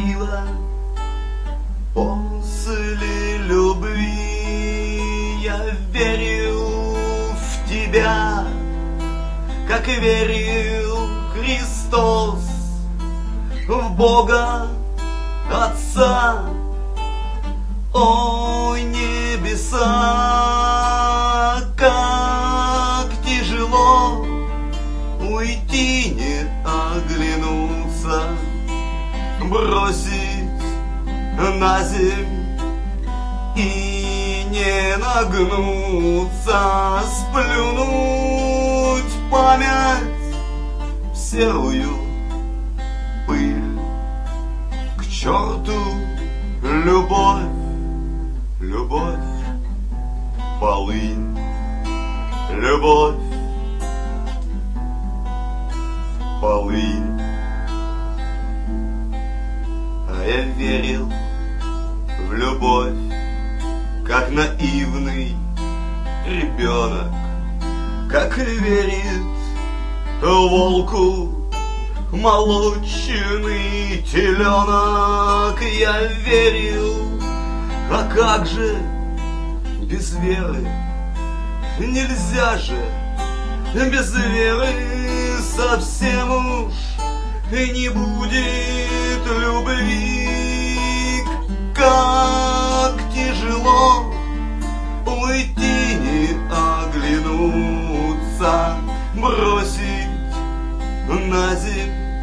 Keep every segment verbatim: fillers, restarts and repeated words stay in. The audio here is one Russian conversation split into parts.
говорила: после любви я верю в тебя, как и верил Христос в Бога Отца. О небеса, как тяжело уйти, не оглянуться, бросить на земь и не нагнуться, сплюнуть память в серую пыль. К черту любовь, любовь, полынь, любовь, полынь. А я верил в любовь, как наивный ребенок, как верит волку молочный теленок. Я верил, а как же без веры? Нельзя же без веры, совсем уж не будет любви. Как тяжело уйти, не оглянуться, бросить на земь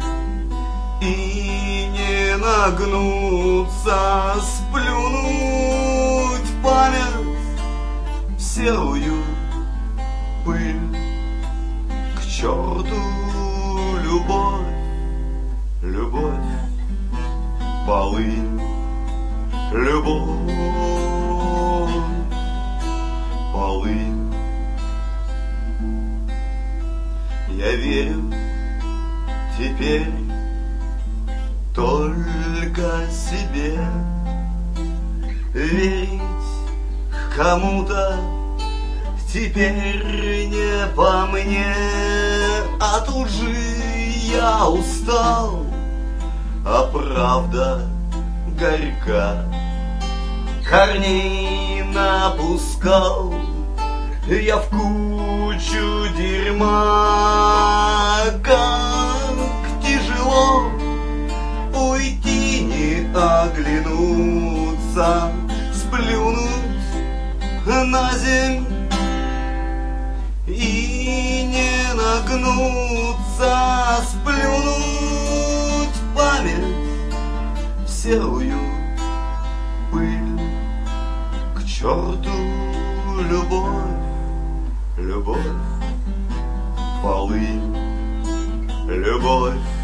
и не нагнуться, сплюнуть память в серую пыль. К черту любовь, любовь, полынь, любовь, полынь. Я верю теперь только себе, верить кому-то теперь не по мне. От лжи я устал, а правда горька. Корней напускал я в кучу дерьма. Как тяжело уйти, не оглянуться, сплюнуть на земь и не нагнуться, сплюнуть память в серую пыль. К черту любовь, любовь, полынь, любовь,